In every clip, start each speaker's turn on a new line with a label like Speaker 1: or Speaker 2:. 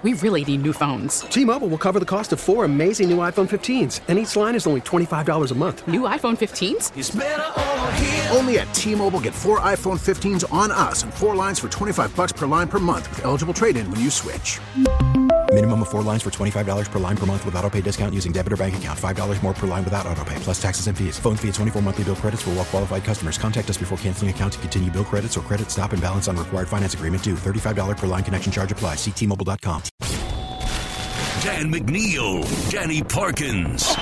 Speaker 1: We really need new phones.
Speaker 2: T-Mobile will cover the cost of 4 amazing new iPhone 15s, and each line is only $25 a month.
Speaker 1: New iPhone 15s?
Speaker 3: It's better over here.
Speaker 4: Only at T-Mobile, get 4 iPhone 15s on us and 4 lines for $25 per line per month with eligible trade-in when you switch.
Speaker 5: Minimum of 4 lines for $25 per line per month with autopay discount using debit or bank account. $5 more per line without autopay, plus taxes and fees. Phone fee at 24 monthly bill credits for well-qualified customers. Contact us before canceling account to continue bill credits or credit stop and balance on required finance agreement due. $35 per line connection charge applies. See T-Mobile.com.
Speaker 6: Dan McNeil, Danny Parkins.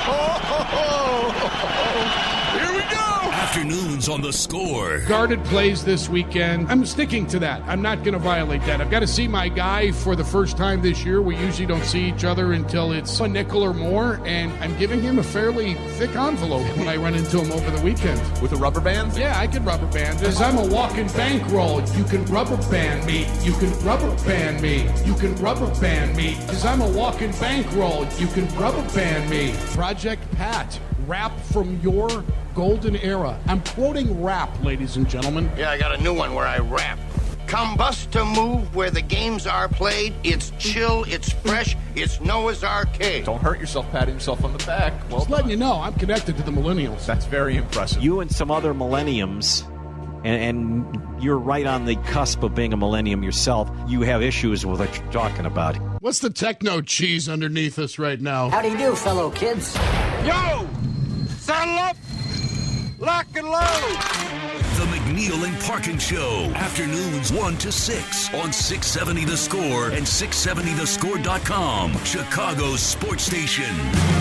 Speaker 7: Here we go!
Speaker 6: Afternoons on The Score.
Speaker 7: Guarded plays this weekend. I'm sticking to that. I'm not going to violate that. I've got to see my guy for the first time this year. We usually don't see each other until it's a nickel or more, and I'm giving him a fairly thick envelope when I run into him over the weekend.
Speaker 8: With a rubber band?
Speaker 7: Yeah, I could rubber band. Because I'm a walking bankroll. You can rubber band me. You can rubber band me. You can rubber band me. Because I'm a walking bankroll. You can rubber band me. Project Pat. Rap from your golden era. I'm quoting rap, ladies and gentlemen.
Speaker 9: Yeah, I got a new one where I rap. Combust to move where the games are played. It's chill, it's fresh, it's Noah's Arcade.
Speaker 8: Don't hurt yourself patting yourself on the back. Well,
Speaker 7: just letting you know, I'm connected to the millennials.
Speaker 8: That's very impressive.
Speaker 10: You and some other millenniums, and you're right on the cusp of being a millennium yourself, you have issues with what you're talking about.
Speaker 7: What's the techno cheese underneath us right now?
Speaker 11: How do you do, fellow kids?
Speaker 9: Yo! Saddle up! Lock and load!
Speaker 6: The McNeil and Parkins Show. Afternoons 1 to 6 on 670 The Score and 670thescore.com. Chicago's sports station.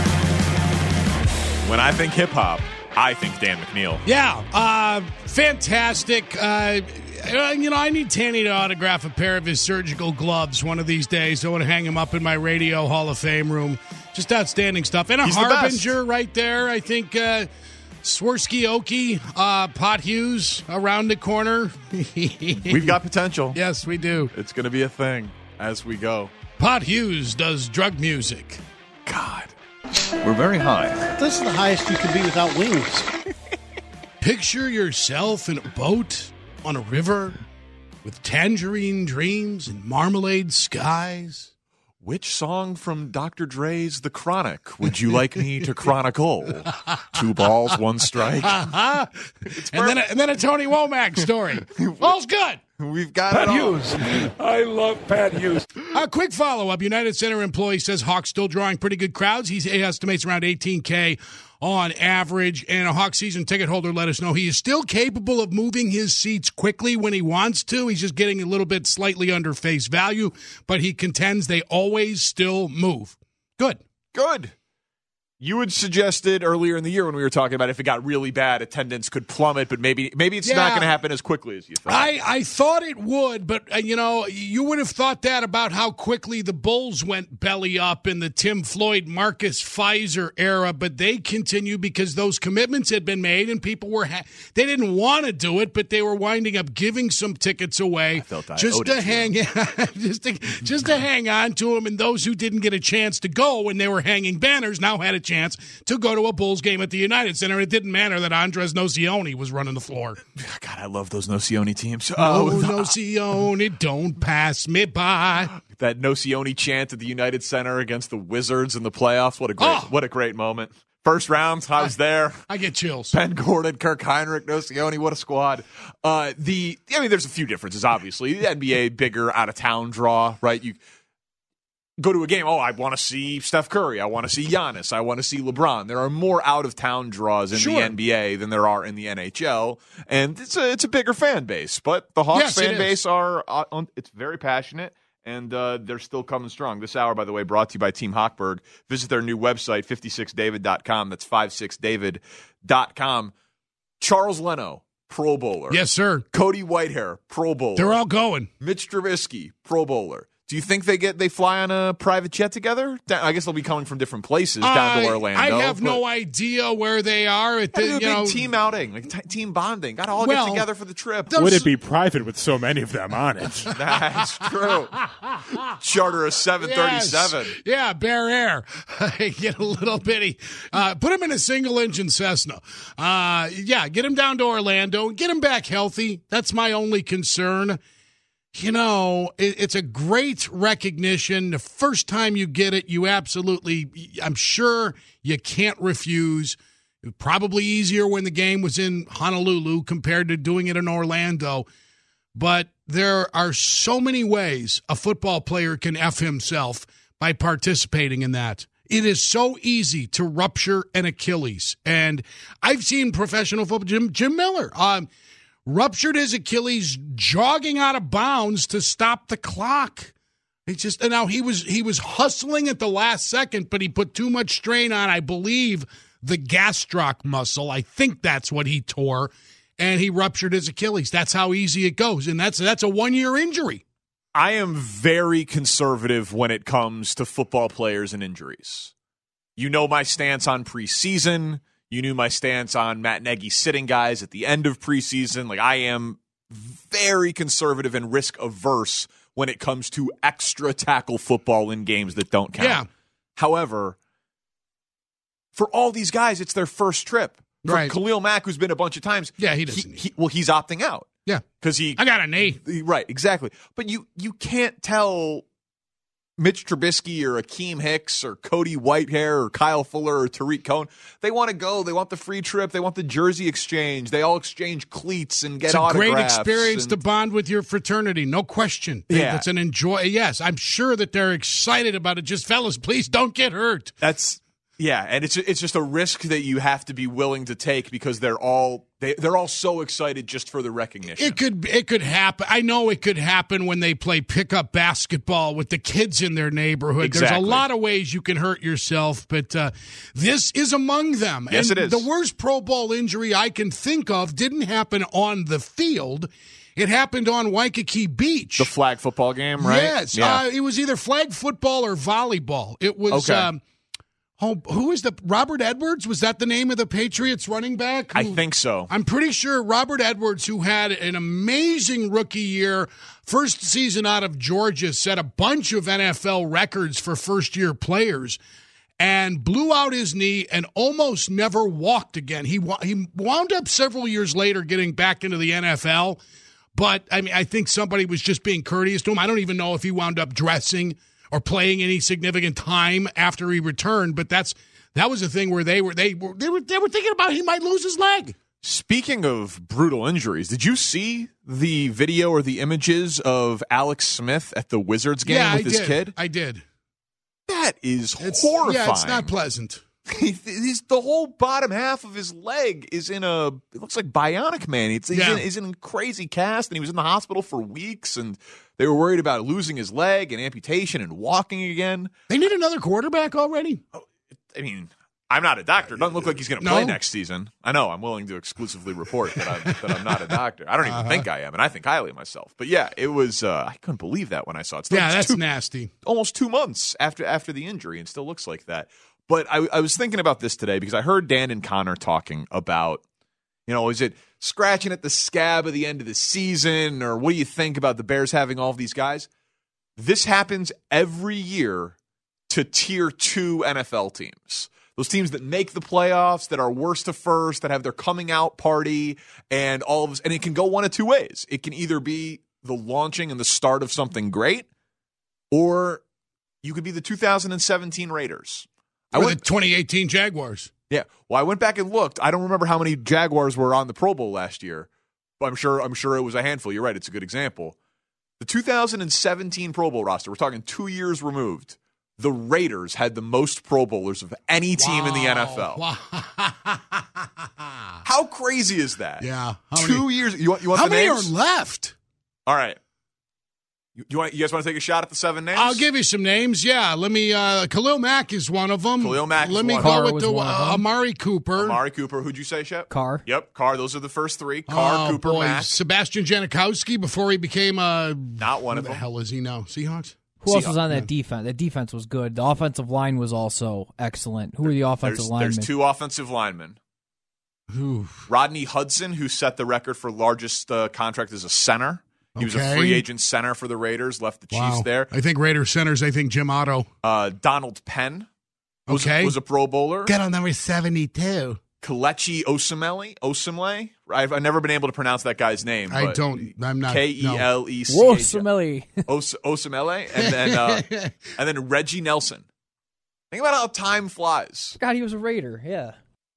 Speaker 12: When I think hip-hop, I think Dan McNeil.
Speaker 7: Yeah, fantastic. I need Tanny to autograph a pair of his surgical gloves one of these days. I want to hang him up in my Radio Hall of Fame room. Just outstanding stuff. And a harbinger right there. I think Swirsky Okie, Pot Hughes around the corner.
Speaker 12: We've got potential.
Speaker 7: Yes, we do.
Speaker 12: It's going to be a thing as we go.
Speaker 7: Pot Hughes does drug music.
Speaker 12: God.
Speaker 13: We're very high.
Speaker 14: This is the highest you could be without wings.
Speaker 7: Picture yourself in a boat on a river with tangerine dreams and marmalade skies.
Speaker 12: Which song from Dr. Dre's The Chronic would you like me to chronicle? 2 balls, 1 strike.
Speaker 7: and then a Tony Womack story. All's good.
Speaker 12: We've got
Speaker 13: Pat
Speaker 12: it all.
Speaker 13: Hughes. I love Pat Hughes.
Speaker 7: A quick follow-up. United Center employee says Hawks still drawing pretty good crowds. He estimates around 18K on average. And a Hawks season ticket holder let us know he is still capable of moving his seats quickly when he wants to. He's just getting a little bit slightly under face value, but he contends they always still move. Good.
Speaker 12: You had suggested earlier in the year when we were talking about if it got really bad, attendance could plummet, but maybe it's not going to happen as quickly as you thought.
Speaker 7: I thought it would, but, you would have thought that about how quickly the Bulls went belly up in the Tim Floyd, Marcus Fizer era, but they continue because those commitments had been made and people were they didn't want to do it, but they were winding up giving some tickets away just to hang on to them, and those who didn't get a chance to go when they were hanging banners now had a chance to go to a Bulls game at the United Center. It didn't matter that Andres Nocioni was running the floor.
Speaker 12: God, I love those Nocioni teams.
Speaker 7: Nocioni, don't pass me by.
Speaker 12: That Nocioni chant at the United Center against the Wizards in the playoffs. What a great moment. First round, I was there.
Speaker 7: I get chills.
Speaker 12: Ben Gordon, Kirk Heinrich, Nocioni, what a squad. There's a few differences, obviously. The NBA, bigger out-of-town draw, right? You go to a game, I want to see Steph Curry, I want to see Giannis, I want to see LeBron. There are more out-of-town draws in the NBA than there are in the NHL, and it's a bigger fan base. But the Hawks fan base it's very passionate, and they're still coming strong. This hour, by the way, brought to you by Team Hochberg. Visit their new website, 56david.com. That's 56david.com. Charles Leno, Pro Bowler.
Speaker 7: Yes, sir.
Speaker 12: Cody Whitehair, Pro Bowler.
Speaker 7: They're all going.
Speaker 12: Mitch Trubisky, Pro Bowler. Do you think they fly on a private jet together? I guess they'll be coming from different places down to Orlando.
Speaker 7: I have no idea where they are.
Speaker 12: Big team outing, like team bonding. Got to all get together for the trip.
Speaker 13: Would it be private with so many of them on it?
Speaker 12: That's true. Charter a 737.
Speaker 7: Yes. Yeah, Bear Air. Get a little bitty. Put him in a single-engine Cessna. Get him down to Orlando. Get him back healthy. That's my only concern. you know, it's a great recognition. The first time you get it, you absolutely, I'm sure you can't refuse. It was probably easier when the game was in Honolulu compared to doing it in Orlando. But there are so many ways a football player can F himself by participating in that. It is so easy to rupture an Achilles. And I've seen professional football, Jim Miller, ruptured his Achilles jogging out of bounds to stop the clock. And now he was hustling at the last second, but he put too much strain on, I believe, the gastroc muscle. I think that's what he tore, and he ruptured his Achilles. That's how easy it goes, and that's a 1-year injury.
Speaker 12: I am very conservative when it comes to football players and injuries. You know my stance on preseason. You knew my stance on Matt Nagy sitting guys at the end of preseason. Like, I am very conservative and risk averse when it comes to extra tackle football in games that don't count.
Speaker 7: Yeah.
Speaker 12: However, for all these guys, it's their first trip. For
Speaker 7: Right.
Speaker 12: Khalil Mack, who's been a bunch of times,
Speaker 7: Yeah, he doesn't.
Speaker 12: he's opting out.
Speaker 7: Yeah.
Speaker 12: Because
Speaker 7: I got a knee.
Speaker 12: Right, exactly. But you can't tell Mitch Trubisky or Akeem Hicks or Cody Whitehair or Kyle Fuller or Tariq Cohen. They want to go. They want the free trip. They want the jersey exchange. They all exchange cleats and get autographs.
Speaker 7: It's a great experience to bond with your fraternity, no question.
Speaker 12: Yeah.
Speaker 7: It's an enjoy. Yes, I'm sure that they're excited about it. Just, fellas, please don't get hurt.
Speaker 12: Yeah, and it's just a risk that you have to be willing to take because they're all so excited just for the recognition.
Speaker 7: It could happen. I know it could happen when they play pickup basketball with the kids in their neighborhood.
Speaker 12: Exactly.
Speaker 7: There's a lot of ways you can hurt yourself, but this is among them.
Speaker 12: Yes,
Speaker 7: and
Speaker 12: it is.
Speaker 7: The worst Pro Bowl injury I can think of didn't happen on the field. It happened on Waikiki Beach.
Speaker 12: The flag football game, right?
Speaker 7: Yes.
Speaker 12: Yeah.
Speaker 7: It was either flag football or volleyball. It was
Speaker 12: Okay.
Speaker 7: who is Robert Edwards? Was that the name of the Patriots running back?
Speaker 12: I think so.
Speaker 7: I'm pretty sure Robert Edwards, who had an amazing rookie year, first season out of Georgia, set a bunch of NFL records for first-year players, and blew out his knee and almost never walked again. He wound up several years later getting back into the NFL, but I mean, I think somebody was just being courteous to him. I don't even know if he wound up dressing or playing any significant time after he returned, but that was a thing where they were thinking about he might lose his leg.
Speaker 12: Speaking of brutal injuries, did you see the video or the images of Alex Smith at the Wizards game with his kid?
Speaker 7: I did.
Speaker 12: That is horrifying.
Speaker 7: Yeah, it's not pleasant.
Speaker 12: The whole bottom half of his leg is in it looks like Bionic Man. He's in a crazy cast, and he was in the hospital for weeks, and they were worried about losing his leg and amputation and walking again.
Speaker 7: They need another quarterback already?
Speaker 12: I mean, I'm not a doctor. It doesn't look like he's going to play next season. I know. I'm willing to exclusively report that I'm not a doctor. I don't even think I am, and I think highly of myself. But yeah, it was. I couldn't believe that when I saw it.
Speaker 7: That's nasty.
Speaker 12: Almost 2 months after the injury, and still looks like that. But I was thinking about this today because I heard Dan and Connor talking about, is it scratching at the scab at the end of the season, or what do you think about the Bears having all of these guys? This happens every year to Tier 2 NFL teams. Those teams that make the playoffs, that are worst to first, that have their coming out party, and all of this. And it can go one of two ways. It can either be the launching and the start of something great, or you could be the 2017 Raiders.
Speaker 7: Or the 2018 Jaguars.
Speaker 12: Yeah. Well, I went back and looked. I don't remember how many Jaguars were on the Pro Bowl last year, but I'm sure it was a handful. You're right. It's a good example. The 2017 Pro Bowl roster, we're talking 2 years removed, the Raiders had the most Pro Bowlers of any team in the NFL.
Speaker 7: Wow.
Speaker 12: How crazy is that?
Speaker 7: Yeah.
Speaker 12: 2 years. You want
Speaker 7: how
Speaker 12: the
Speaker 7: many
Speaker 12: names?
Speaker 7: are left?
Speaker 12: All right. You guys want to take a shot at the 7 names?
Speaker 7: I'll give you some names. Yeah, let me. Khalil Mack is one of them.
Speaker 12: Khalil Mack.
Speaker 7: Let me go with the Amari Cooper.
Speaker 12: Amari Cooper. Who'd you say, Shep?
Speaker 3: Carr.
Speaker 12: Yep, Carr. Those are the first three. Carr, Cooper, Mack.
Speaker 7: Sebastian Janikowski before he became
Speaker 12: not one of them.
Speaker 7: Who the hell is he now? Seahawks.
Speaker 3: Who else was on that defense? That defense was good. The offensive line was also excellent. Who are the offensive linemen?
Speaker 12: There's 2 offensive linemen.
Speaker 7: Oof.
Speaker 12: Rodney Hudson, who set the record for largest contract as a center. He was a free agent center for the Raiders, left the Chiefs there.
Speaker 7: I think Raiders centers, Jim Otto.
Speaker 12: Donald Penn was a Pro Bowler.
Speaker 7: Get on number 72.
Speaker 12: Kelechi Osemele. I've never been able to pronounce that guy's name.
Speaker 7: I'm not.
Speaker 12: Kelec. Osemele, and then Reggie Nelson. Think about how time flies.
Speaker 3: God, he was a Raider. Yeah.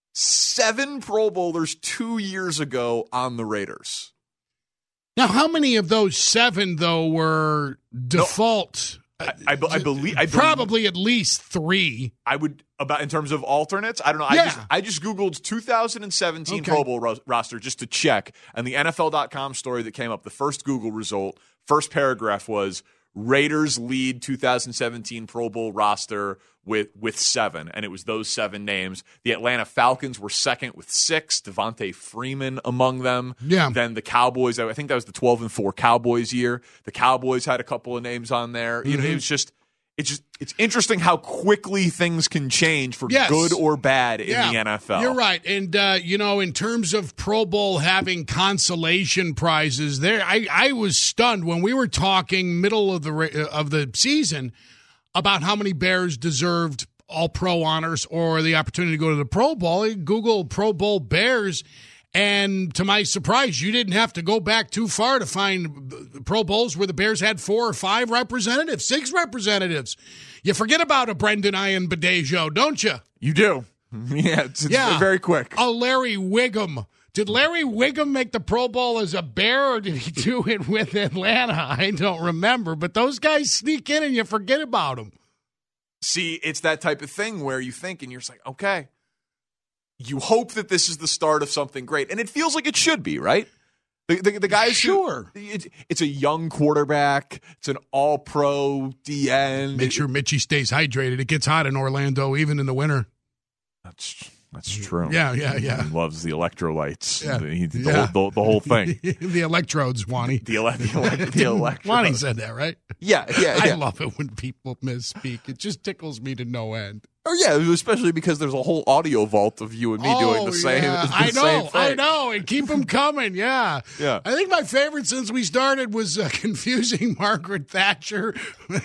Speaker 12: 7 Pro Bowlers 2 years ago on the Raiders.
Speaker 7: Now, how many of those 7 though were default?
Speaker 12: I believe
Speaker 7: probably at least 3.
Speaker 12: I would in terms of alternates. I don't know.
Speaker 7: Yeah.
Speaker 12: I just Googled 2017 Pro Bowl roster just to check, and the NFL.com story that came up, the first Google result, first paragraph was Raiders lead 2017 Pro Bowl roster with 7, and it was those 7 names. The Atlanta Falcons were second with 6, Devontae Freeman among them.
Speaker 7: Yeah.
Speaker 12: Then the Cowboys, I think that was the 12-4 Cowboys year. The Cowboys had a couple of names on there. You know, it's interesting how quickly things can change for good or bad in the NFL.
Speaker 7: You're right. And, in terms of Pro Bowl having consolation prizes, I was stunned when we were talking middle of the season about how many Bears deserved All-Pro honors or the opportunity to go to the Pro Bowl. I Google Pro Bowl Bears, and to my surprise, you didn't have to go back too far to find Pro Bowls where the Bears had 4 or 5 representatives, 6 representatives. You forget about a Brendan Ayanbadejo, don't you?
Speaker 12: You do. Yeah, it's very quick.
Speaker 7: A Larry Wiggum. Did Larry Wiggum make the Pro Bowl as a Bear, or did he do it with Atlanta? I don't remember, but those guys sneak in and you forget about them.
Speaker 12: See, it's that type of thing where you think and you're just like, okay, you hope that this is the start of something great, and it feels like it should be, right? The guys,
Speaker 7: sure.
Speaker 12: It's a young quarterback. It's an all-pro DN.
Speaker 7: Make sure Mitchie stays hydrated. It gets hot in Orlando, even in the winter.
Speaker 12: That's true.
Speaker 7: Yeah.
Speaker 12: He loves the electrolytes.
Speaker 7: Yeah.
Speaker 12: The whole thing.
Speaker 7: The electrodes, Wani.
Speaker 12: The electrodes.
Speaker 7: Wani said that, right?
Speaker 12: Yeah.
Speaker 7: I love it when people misspeak. It just tickles me to no end.
Speaker 12: Oh, yeah, especially because there's a whole audio vault of you and me doing the same
Speaker 7: Yeah.
Speaker 12: same thing.
Speaker 7: I know, and keep them coming, yeah.
Speaker 12: Yeah.
Speaker 7: I think my favorite since we started was confusing Margaret Thatcher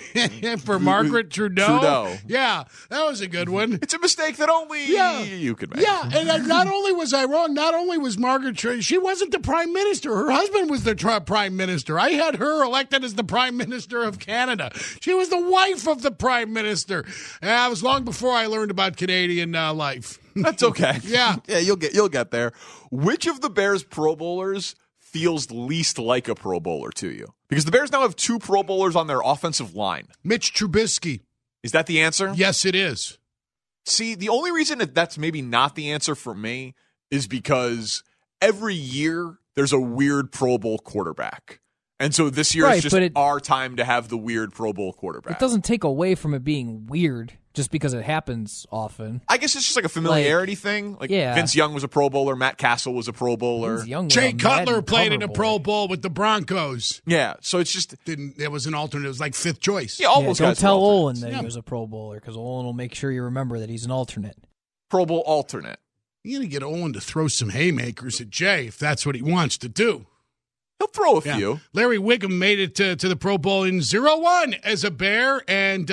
Speaker 7: for Margaret Trudeau. Yeah, that was a good one.
Speaker 12: It's a mistake that only you could make.
Speaker 7: Yeah, and not only was I wrong, not only was Margaret Trudeau, she wasn't the prime minister. Her husband was the prime minister. I had her elected as the prime minister of Canada. She was the wife of the prime minister. And that was long before I learned about Canadian life.
Speaker 12: That's okay.
Speaker 7: Yeah,
Speaker 12: you'll get there. Which of the Bears Pro Bowlers feels least like a Pro Bowler to you? Because the Bears now have 2 Pro Bowlers on their offensive line.
Speaker 7: Mitch Trubisky.
Speaker 12: Is that the answer?
Speaker 7: Yes, it is.
Speaker 12: See, the only reason that's maybe not the answer for me is because every year there's a weird Pro Bowl quarterback. And so this year is just our time to have the weird Pro Bowl quarterback.
Speaker 3: It doesn't take away from it being weird just because it happens often.
Speaker 12: I guess it's just like a familiarity thing. Vince Young was a Pro Bowler. Matt Castle was a Pro Bowler.
Speaker 7: Jay Cutler played in a Pro Bowl with the Broncos.
Speaker 12: Yeah, so it's just...
Speaker 7: It was an alternate. It was like 5th choice.
Speaker 12: Yeah, almost.
Speaker 3: Don't tell Olin that he was a Pro Bowler, because Olin will make sure you remember that he's an alternate.
Speaker 12: Pro Bowl alternate.
Speaker 7: You're going to get Olin to throw some haymakers at Jay if that's what he wants to do.
Speaker 12: He'll throw a few.
Speaker 7: Larry Wiggum made it to the Pro Bowl in 01 as a Bear and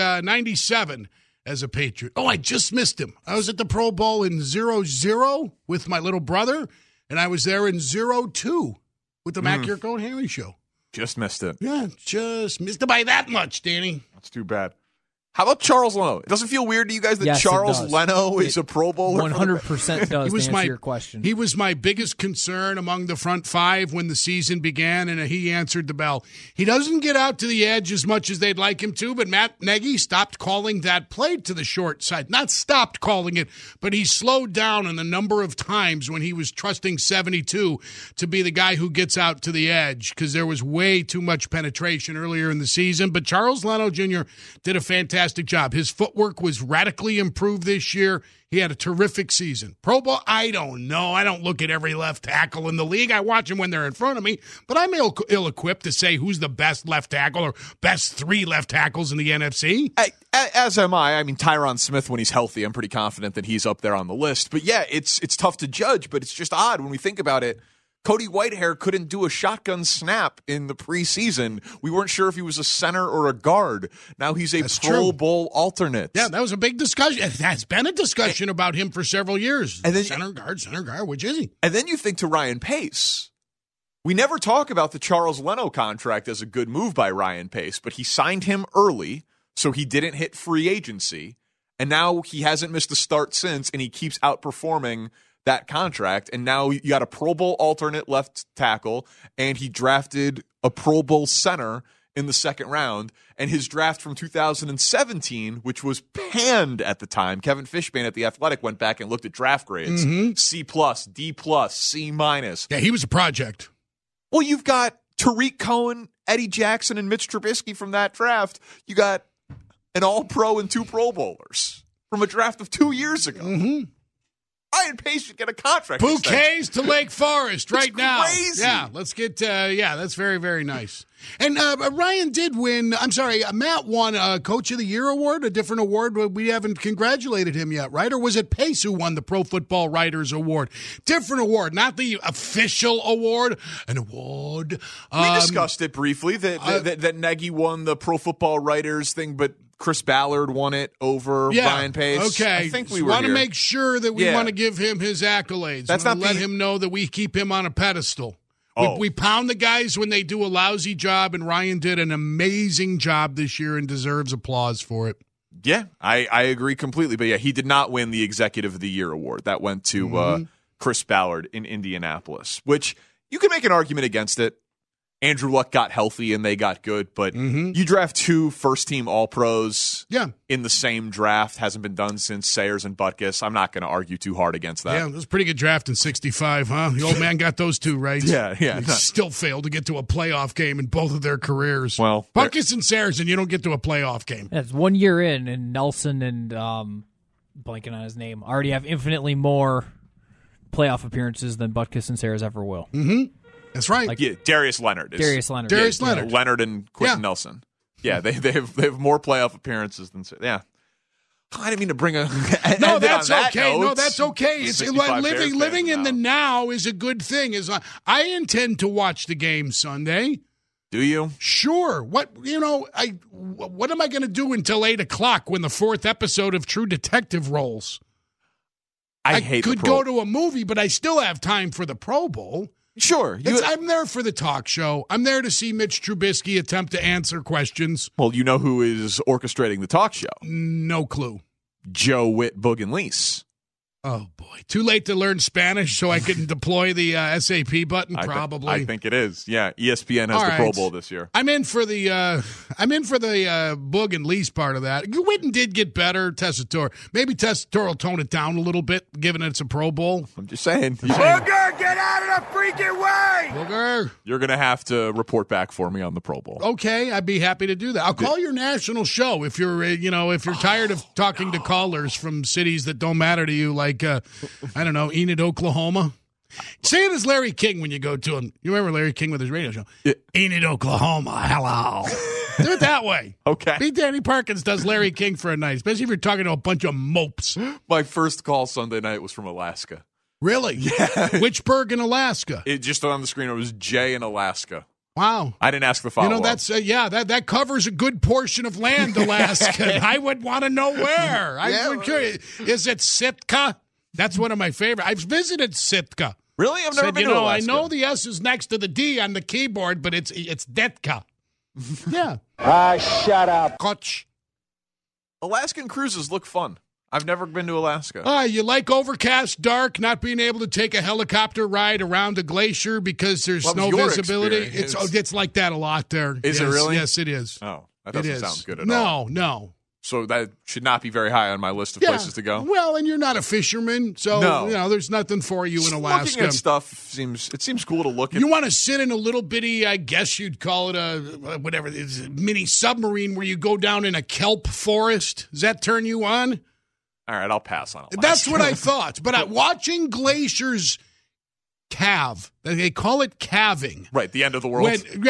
Speaker 7: 97 as a Patriot. Oh, I just missed him. I was at the Pro Bowl in 00 with my little brother, and I was there in 02 with the Mac Yurko and Harry show.
Speaker 12: Just missed it.
Speaker 7: Yeah, just missed it by that much, Danny.
Speaker 12: That's too bad. How about Charles Leno? It doesn't feel weird to you guys that Charles Leno is a Pro Bowler?
Speaker 3: 100% does, to answer your question.
Speaker 7: He was my biggest concern among the front 5 when the season began, and he answered the bell. He doesn't get out to the edge as much as they'd like him to, but Matt Nagy stopped calling that play to the short side. Not stopped calling it, but he slowed down on the number of times when he was trusting 72 to be the guy who gets out to the edge, because there was way too much penetration earlier in the season. But Charles Leno Jr. did a fantastic job. His footwork was radically improved this year. He had a terrific season. Pro Bowl, I don't know. I don't look at every left tackle in the league. I watch them when they're in front of me, but I'm ill-equipped to say who's the best left tackle or best 3 left tackles in the NFC.
Speaker 12: As am I. I mean, Tyron Smith, when he's healthy, I'm pretty confident that he's up there on the list. But yeah, it's tough to judge, but it's just odd when we think about it. Cody Whitehair couldn't do a shotgun snap in the preseason. We weren't sure if he was a center or a guard. Now he's a Pro Bowl alternate.
Speaker 7: Yeah, that was a big discussion. It has been a discussion about him for several years. And then, center guard, which is he?
Speaker 12: And then you think to Ryan Pace. We never talk about the Charles Leno contract as a good move by Ryan Pace, but he signed him early, so he didn't hit free agency. And now he hasn't missed a start since, and he keeps outperforming that contract. And now you got a Pro Bowl alternate left tackle, and he drafted a Pro Bowl center in the second round. And his draft from 2017, which was panned at the time, Kevin Fishbane at The Athletic went back and looked at draft grades. C+, D+, C-.
Speaker 7: Yeah, he was a project.
Speaker 12: Well, you've got Tariq Cohen, Eddie Jackson, and Mitch Trubisky from that draft. You got an All-Pro and 2 Pro Bowlers from a draft of 2 years ago. Ryan Pace should get a contract.
Speaker 7: Bouquets to Lake Forest right now.
Speaker 12: Crazy.
Speaker 7: Yeah, let's get, that's very, very nice. And Ryan did win, Matt won a Coach of the Year award, a different award, but we haven't congratulated him yet, right? Or was it Pace who won the Pro Football Writers Award? Different award, not the official award, an award.
Speaker 12: We discussed it briefly, that Nagy won the Pro Football Writers thing, but Chris Ballard won it over Ryan Pace.
Speaker 7: Okay.
Speaker 12: I think we
Speaker 7: want to make sure that we want to give him his accolades.
Speaker 12: That's not
Speaker 7: let him know that we keep him on a pedestal. We pound the guys when they do a lousy job, and Ryan did an amazing job this year and deserves applause for it.
Speaker 12: Yeah, I agree completely. But yeah, he did not win the Executive of the Year award. That went to Chris Ballard in Indianapolis, which you can make an argument against it. Andrew Luck got healthy and they got good, but you draft 2 first-team All-Pros in the same draft. Hasn't been done since Sayers and Butkus. I'm not going to argue too hard against that.
Speaker 7: Yeah, it was a pretty good draft in 65, huh? The old man got those 2 right.
Speaker 12: Yeah.
Speaker 7: He still failed to get to a playoff game in both of their careers.
Speaker 12: Well,
Speaker 7: Butkus and Sayers, and you don't get to a playoff game.
Speaker 3: That's 1 year in, and Nelson and, blanking on his name, already have infinitely more playoff appearances than Butkus and Sayers ever will.
Speaker 7: That's right.
Speaker 12: Darius Leonard.
Speaker 7: Darius Leonard.
Speaker 12: Leonard and Quentin Nelson. Yeah, they have more playoff appearances than. Yeah, I didn't mean to bring a.
Speaker 7: No, that's okay.
Speaker 12: Note.
Speaker 7: No, that's okay. It's living in the now is a good thing. I intend to watch the game Sunday.
Speaker 12: Do you?
Speaker 7: Sure. What am I going to do until 8:00 when the 4th episode of True Detective rolls? I could go to a movie, but I still have time for the Pro Bowl.
Speaker 12: Sure.
Speaker 7: I'm there for the talk show. I'm there to see Mitch Trubisky attempt to answer questions.
Speaker 12: Well, you know who is orchestrating the talk show?
Speaker 7: No clue.
Speaker 12: Joe Witt Bugenleese.
Speaker 7: Oh, boy. Too late to learn Spanish so I can deploy the SAP button? Probably.
Speaker 12: I think it is. Yeah, ESPN has the Pro Bowl this year.
Speaker 7: I'm in for the Bugenleese part of that. Witten did get better, Tessitore. Maybe Tessitore will tone it down a little bit, given it's a Pro Bowl.
Speaker 12: I'm just saying.
Speaker 11: Booger, get out of the freaking way!
Speaker 7: Booger.
Speaker 12: You're going to have to report back for me on the Pro Bowl.
Speaker 7: Okay, I'd be happy to do that. I'll call your national show if you're tired of talking to callers from cities that don't matter to you, like I don't know, Enid, Oklahoma. Say it as Larry King when you go to him. You remember Larry King with his radio show? Yeah. Enid, Oklahoma. Hello. Do it that way.
Speaker 12: Okay.
Speaker 7: B. Danny Parkins does Larry King for a night, especially if you're talking to a bunch of mopes.
Speaker 12: My first call Sunday night was from Alaska.
Speaker 7: Really?
Speaker 12: Yeah.
Speaker 7: Which burg in Alaska?
Speaker 12: It just on the screen, it was Jay in Alaska.
Speaker 7: Wow.
Speaker 12: I didn't ask the follow-up.
Speaker 7: That's that covers a good portion of land, Alaska. I would want to know where. I'm curious. Is it Sitka? That's one of my favorite. I've visited Sitka.
Speaker 12: Really? I've never been to Alaska.
Speaker 7: I know the S is next to the D on the keyboard, but it's Detka. Yeah.
Speaker 11: Shut up.
Speaker 7: Koch.
Speaker 12: Alaskan cruises look fun. I've never been to Alaska.
Speaker 7: You like overcast, dark, not being able to take a helicopter ride around a glacier because there's no visibility. It's like that a lot there.
Speaker 12: Is it really?
Speaker 7: Yes, it is.
Speaker 12: Oh, that doesn't sound good at all.
Speaker 7: No.
Speaker 12: So that should not be very high on my list of places to go.
Speaker 7: Well, and you're not a fisherman, so there's nothing for you in Alaska.
Speaker 12: Looking at stuff seems cool to look at.
Speaker 7: You want to sit in a little bitty, I guess you'd call it a mini submarine where you go down in a kelp forest. Does that turn you on?
Speaker 12: All right, I'll pass on Alaska.
Speaker 7: That's what I thought. But watching glaciers calve, They call it calving.
Speaker 12: Right, the end of the world.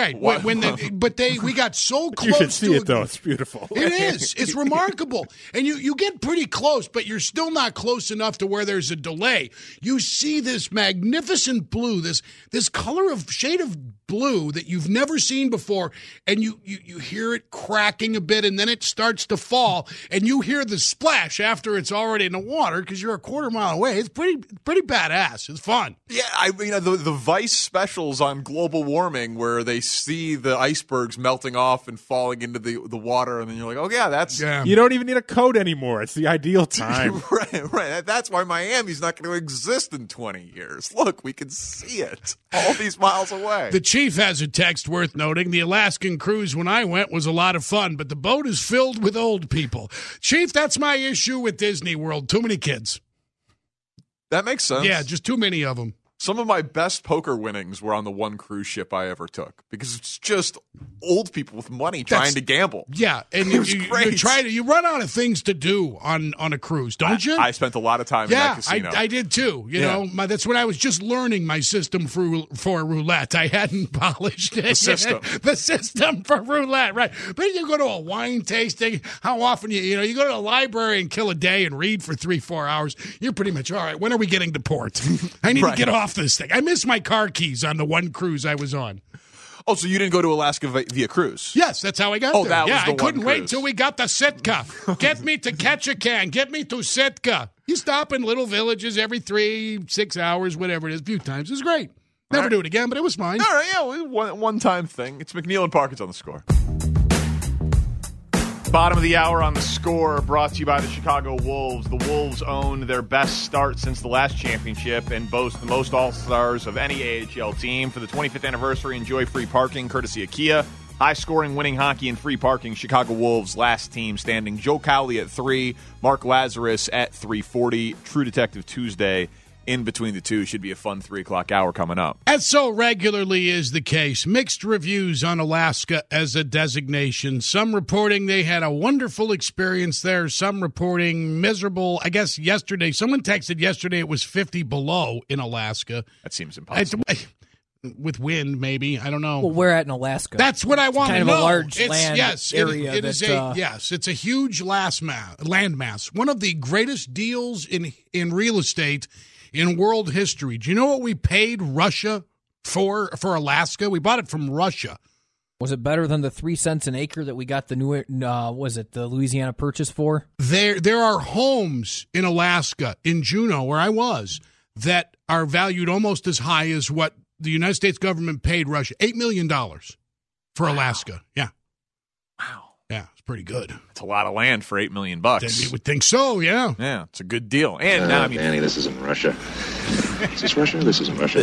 Speaker 7: We got so close.
Speaker 13: You should see
Speaker 7: to
Speaker 13: it, though. It's beautiful.
Speaker 7: It is. It's remarkable. And you get pretty close, but you're still not close enough to where there's a delay. You see this magnificent blue, this shade of blue that you've never seen before, and you hear it cracking a bit, and then it starts to fall, and you hear the splash after it's already in the water because you're a quarter mile away. It's pretty badass. It's fun.
Speaker 12: Yeah, the Vice specials on global warming where they see the icebergs melting off and falling into the water, and then you're like, oh yeah, that's
Speaker 13: You don't even need a coat anymore. It's the ideal time.
Speaker 12: right. That's why Miami's not going to exist in 20 years. Look, we can see it all these miles away.
Speaker 7: The Chief has a text worth noting. The Alaskan cruise when I went was a lot of fun, but the boat is filled with old people. Chief, that's my issue with Disney World. Too many kids.
Speaker 12: That makes sense.
Speaker 7: Yeah, just too many of them.
Speaker 12: Some of my best poker winnings were on the one cruise ship I ever took because it's just old people with money trying to gamble.
Speaker 7: Yeah, and you run out of things to do on a cruise, don't you?
Speaker 12: I spent a lot of time in that casino.
Speaker 7: I did too. You know, that's when I was just learning my system for roulette. I hadn't polished it. The system for roulette, right? But you go to a wine tasting. How often you go to the library and kill a day and read for 3-4 hours? You're pretty much all right. When are we getting to port? I need to get off this thing. I missed my car keys on the one cruise I was on.
Speaker 12: Oh, so you didn't go to Alaska via cruise?
Speaker 7: Yes, that's how I got there.
Speaker 12: That was the
Speaker 7: I couldn't
Speaker 12: one
Speaker 7: wait
Speaker 12: cruise.
Speaker 7: till we got to Sitka. Get me to Ketchikan. Get me to Sitka. You stop in little villages every 3-6 hours, whatever it is, a few times. It's great. Never do it again, but it was fine.
Speaker 12: All right, yeah, one-time thing. It's McNeil and Parkins on the Score. Bottom of the hour on the Score, brought to you by the Chicago Wolves. The Wolves own their best start since the last championship and boast the most All-Stars of any AHL team. For the 25th anniversary, enjoy free parking courtesy of Kia. High-scoring, winning hockey and free parking. Chicago Wolves, last team standing. Joe Cowley at 3, Mark Lazarus at 3:40. True Detective Tuesday in between the two. Should be a fun 3 o'clock hour coming up.
Speaker 7: As so regularly is the case, mixed reviews on Alaska as a designation. Some reporting they had a wonderful experience there. Some reporting miserable. I guess yesterday, someone texted yesterday it was 50 below in Alaska.
Speaker 12: That seems impossible.
Speaker 7: With wind, maybe. I don't know.
Speaker 3: Well, we're at in Alaska.
Speaker 7: That's what I want to know.
Speaker 3: Kind of a large land area.
Speaker 7: It's a huge landmass. One of the greatest deals in real estate in world history. Do you know what we paid Russia for Alaska? We bought it from Russia.
Speaker 3: Was it better than the 3 cents an acre that we got the new? The Louisiana Purchase for?
Speaker 7: There are homes in Alaska, in Juneau, where I was, that are valued almost as high as what the United States government paid Russia. $8 million for Alaska. Yeah.
Speaker 12: Wow.
Speaker 7: Yeah, it's pretty good.
Speaker 12: It's a lot of land for $8 million.
Speaker 7: You would think so, yeah.
Speaker 12: Yeah, it's a good deal. And now,
Speaker 15: Danny, this isn't Russia. Is this Russia? This isn't Russia.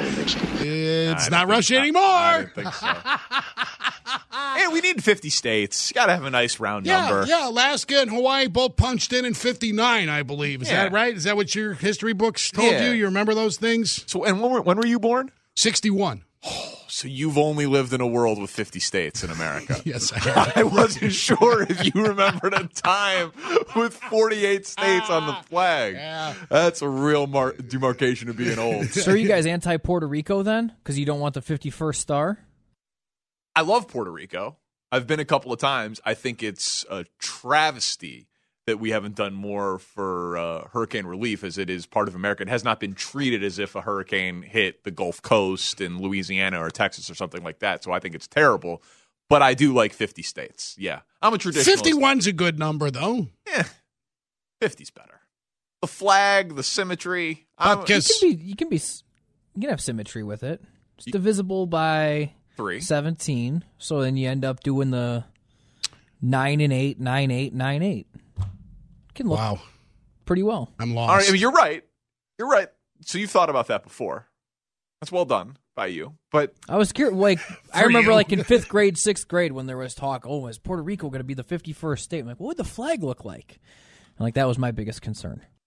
Speaker 7: It's not Russia anymore.
Speaker 12: I don't think so. And we need 50 states. You got to have a nice round number.
Speaker 7: Yeah, Alaska and Hawaii both punched in 59, I believe. Is that right? Is that what your history books told you? You remember those things?
Speaker 12: So, and when were you born?
Speaker 7: 61.
Speaker 12: Oh, so you've only lived in a world with 50 states in America.
Speaker 7: Yes, I have.
Speaker 12: I wasn't sure if you remembered a time with 48 states on the flag.
Speaker 7: Yeah.
Speaker 12: That's a real demarcation of being old.
Speaker 3: So are you guys anti-Puerto Rico then? Because you don't want the 51st star?
Speaker 12: I love Puerto Rico. I've been a couple of times. I think it's a travesty that we haven't done more for hurricane relief as it is part of America. It has not been treated as if a hurricane hit the Gulf Coast in Louisiana or Texas or something like that. So I think it's terrible. But I do like 50 states. Yeah. I'm a traditionalist.
Speaker 7: 51's a good number, though.
Speaker 12: Yeah. 50's better. The flag, the symmetry.
Speaker 3: You can have symmetry with it. It's divisible by
Speaker 12: 3.
Speaker 3: 17. So then you end up doing the 9 and 8, 9, 8, 9, 8. Can look pretty well.
Speaker 7: I'm lost.
Speaker 12: All right, I mean, you're right. You're right. So you've thought about that before. That's well done by you. But
Speaker 3: I was curious. I remember, in 5th grade, 6th grade, when there was talk. Oh, is Puerto Rico going to be the 51st state? I'm like, what would the flag look like? And that was my biggest concern.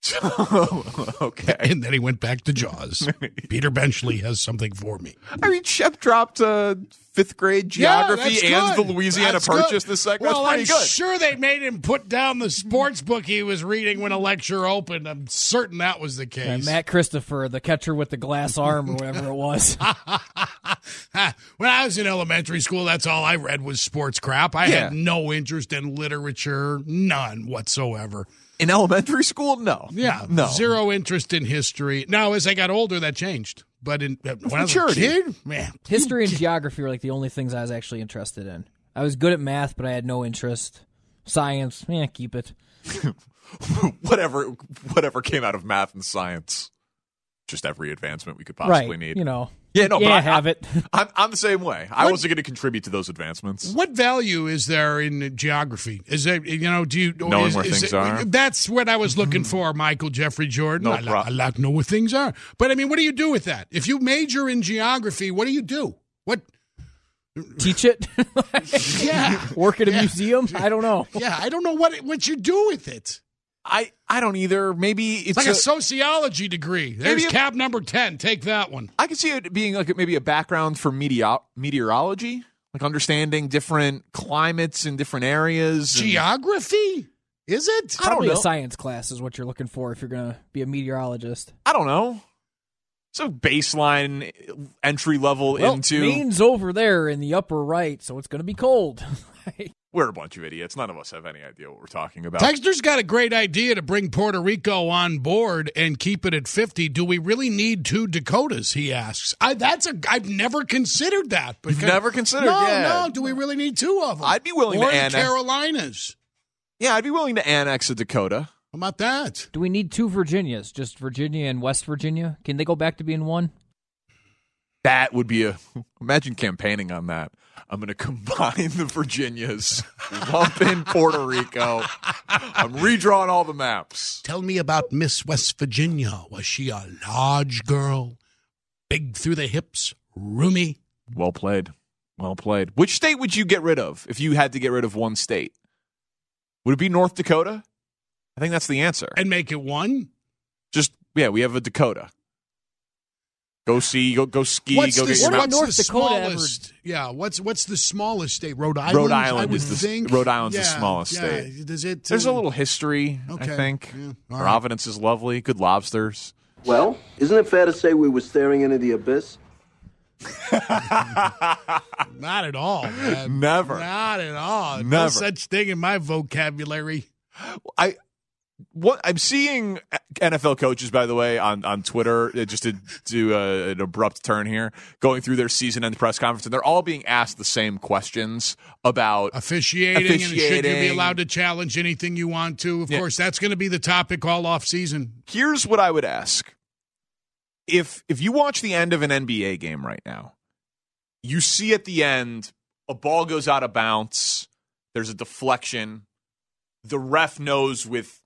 Speaker 12: Okay.
Speaker 7: And then he went back to Jaws. Peter Benchley has something for me.
Speaker 12: I mean, Shep dropped fifth grade geography and the Louisiana Purchase this segment.
Speaker 7: Well,
Speaker 12: that's pretty
Speaker 7: I'm
Speaker 12: good.
Speaker 7: sure they made him put down the sports book he was reading when a lecture opened. I'm certain that was the case.
Speaker 3: Matt Christopher, the catcher with the glass arm or whatever it was.
Speaker 7: When I was in elementary school, that's all I read was sports crap. I had no interest in literature, none whatsoever.
Speaker 12: In elementary school, no.
Speaker 7: Yeah,
Speaker 12: no.
Speaker 7: Zero interest in history. Now, as I got older, that changed. But when I was a kid, man.
Speaker 3: History and geography were like the only things I was actually interested in. I was good at math, but I had no interest. Science, keep it.
Speaker 12: whatever came out of math and science. Just every advancement we could possibly need.
Speaker 3: I have it.
Speaker 12: I'm the same way. I wasn't going to contribute to those advancements.
Speaker 7: What value is there in geography? Is there, do you
Speaker 12: knowing where things are?
Speaker 7: That's what I was looking for, Michael Jeffrey Jordan. I like to know where things are. But I mean, what do you do with that? If you major in geography, what do you do? What?
Speaker 3: Teach it?
Speaker 7: Yeah.
Speaker 3: Work at a museum? I don't know.
Speaker 7: Yeah, I don't know what you do with it.
Speaker 12: I don't either. Maybe it's
Speaker 7: like a sociology degree. There's cab number 10. Take that one.
Speaker 12: I can see it being like maybe a background for meteorology, like understanding different climates in different areas.
Speaker 7: Geography? Is it?
Speaker 3: Probably a science class is what you're looking for if you're going to be a meteorologist.
Speaker 12: I don't know. So baseline entry level into
Speaker 3: Maine's over there in the upper right, so it's going to be cold.
Speaker 12: We're a bunch of idiots. None of us have any idea what we're talking about.
Speaker 7: Texter's got a great idea to bring Puerto Rico on board and keep it at 50. Do we really need 2 Dakotas, he asks. I've never considered that.
Speaker 12: You've never considered?
Speaker 7: No. Do we really need 2 of them?
Speaker 12: I'd be willing to annex.
Speaker 7: Or the Carolinas.
Speaker 12: Yeah, I'd be willing to annex a Dakota.
Speaker 7: How about that?
Speaker 3: Do we need 2 Virginias? Just Virginia and West Virginia? Can they go back to being 1?
Speaker 12: That would be imagine campaigning on that. I'm going to combine the Virginias, lump in Puerto Rico. I'm redrawing all the maps.
Speaker 7: Tell me about Miss West Virginia. Was she a large girl? Big through the hips? Roomy?
Speaker 12: Well played. Well played. Which state would you get rid of if you had to get rid of one state? Would it be North Dakota? I think that's the answer.
Speaker 7: And make it 1?
Speaker 12: We have a Dakota. Go ski, go get your
Speaker 7: North Dakota Yeah, what's the smallest state? Rhode Island.
Speaker 12: Rhode Island's the smallest state.
Speaker 7: Does it?
Speaker 12: There's a little history, I think.
Speaker 7: Yeah.
Speaker 12: Providence is lovely. Good lobsters.
Speaker 16: Well, isn't it fair to say we were staring into the abyss?
Speaker 7: Not at all, man.
Speaker 12: Never.
Speaker 7: Not at all.
Speaker 12: Never.
Speaker 7: No such thing in my vocabulary.
Speaker 12: I'm seeing NFL coaches, by the way, on Twitter, just to do an abrupt turn here, going through their season-end press conference, and they're all being asked the same questions about
Speaker 7: officiating. And should you be allowed to challenge anything you want to? Of course, that's going to be the topic all off-season.
Speaker 12: Here's what I would ask. If you watch the end of an NBA game right now, you see at the end a ball goes out of bounds, there's a deflection, the ref knows with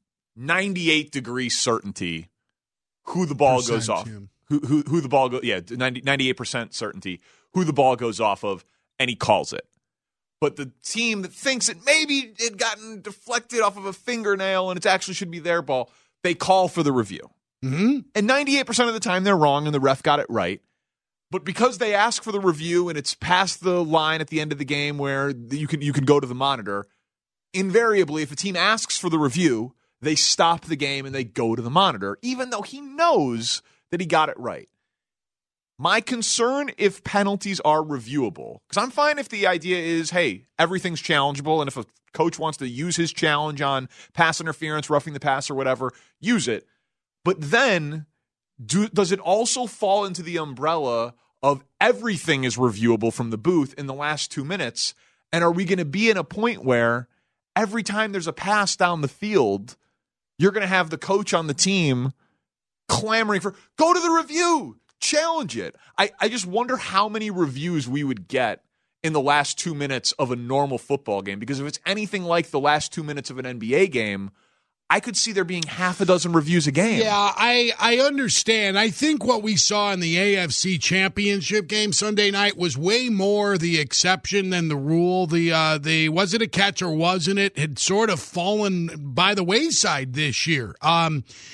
Speaker 12: 98% certainty who the ball goes off. Who the ball goes 98% certainty who the ball goes off of, and he calls it. But the team that thinks it maybe it gotten deflected off of a fingernail and it actually should be their ball, they call for the review.
Speaker 7: Mm-hmm.
Speaker 12: And 98% of the time they're wrong and the ref got it right. But because they ask for the review and it's past the line at the end of the game where you can go to the monitor, invariably if a team asks for the review, they stop the game and they go to the monitor, even though he knows that he got it right. My concern if penalties are reviewable, because I'm fine if the idea is, hey, everything's challengeable, and if a coach wants to use his challenge on pass interference, roughing the pass, or whatever, use it. But then, does it also fall into the umbrella of everything is reviewable from the booth in the last 2 minutes? And are we going to be in a point where every time there's a pass down the field, you're going to have the coach on the team clamoring for, go to the review, challenge it. I just wonder how many reviews we would get in the last 2 minutes of a normal football game. Because if it's anything like the last 2 minutes of an NBA game, I could see there being half a dozen reviews a game.
Speaker 7: Yeah, I understand. I think what we saw in the AFC Championship game Sunday night was way more the exception than the rule. The was it a catch or wasn't it had sort of fallen by the wayside this year.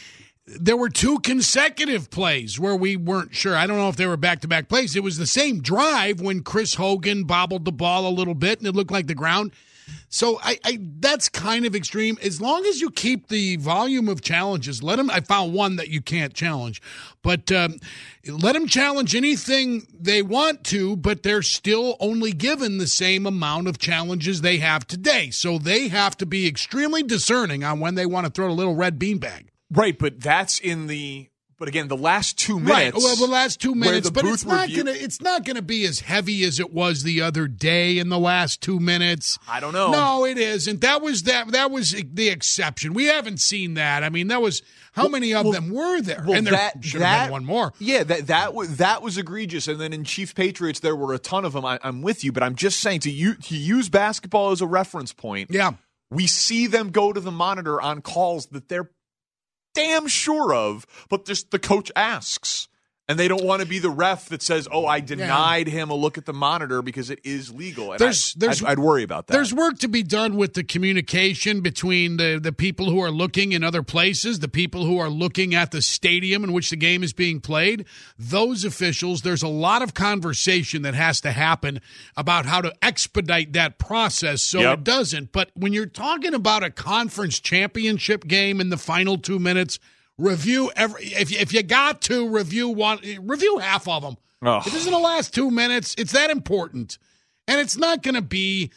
Speaker 7: there were 2 consecutive plays where we weren't sure. I don't know if they were back-to-back plays. It was the same drive when Chris Hogan bobbled the ball a little bit and it looked like the ground. So that's kind of extreme. As long as you keep the volume of challenges, let them. I found one that you can't challenge, but let them challenge anything they want to, but they're still only given the same amount of challenges they have today. So they have to be extremely discerning on when they want to throw a little red beanbag.
Speaker 12: Right, but that's in the. But again, the last 2 minutes.
Speaker 7: Right. Well, the last 2 minutes, but it's not
Speaker 12: review-
Speaker 7: gonna. It's not gonna be as heavy as it was the other day in the last 2 minutes.
Speaker 12: I don't know.
Speaker 7: No, it isn't. That was the exception. We haven't seen that. I mean, that was how many of them were there?
Speaker 12: Well,
Speaker 7: and there should have been one more.
Speaker 12: Yeah, that was egregious. And then in Chiefs Patriots, there were a ton of them. I'm with you, but I'm just saying to use basketball as a reference point.
Speaker 7: Yeah,
Speaker 12: we see them go to the monitor on calls that they're damn sure of, but just the coach asks. And they don't want to be the ref that says, "Oh, I denied him a look at the monitor because it is legal." And I'd worry about that.
Speaker 7: There's work to be done with the communication between the people who are looking in other places, the people who are looking at the stadium in which the game is being played. Those officials, there's a lot of conversation that has to happen about how to expedite that process so it doesn't. But when you're talking about a conference championship game in the final 2 minutes, review if you got to review half of them.
Speaker 12: Oh.
Speaker 7: If it's in the last 2 minutes, it's that important, and it's not going to be